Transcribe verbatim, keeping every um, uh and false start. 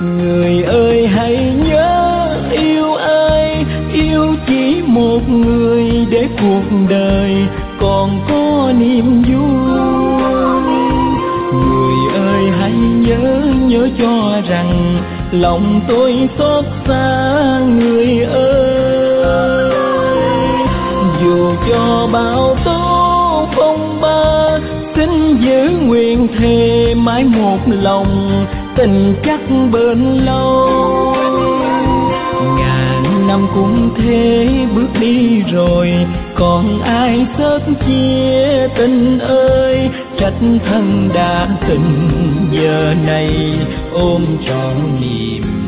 Người ơi hãy nhớ yêu ai, yêu chỉ một người để cuộc đời còn có niềm vui. Người ơi hãy nhớ, nhớ cho rằng lòng tôi xót xa người ơi. Dù cho bao tố phong ba, xin giữ nguyện thề mãi một lòng, tình chắc bền lâu. Ngàn năm cũng thế bước đi rồi, còn ai sớt chia tình ơi. Trách thân đã tình giờ này ôm trọn niềm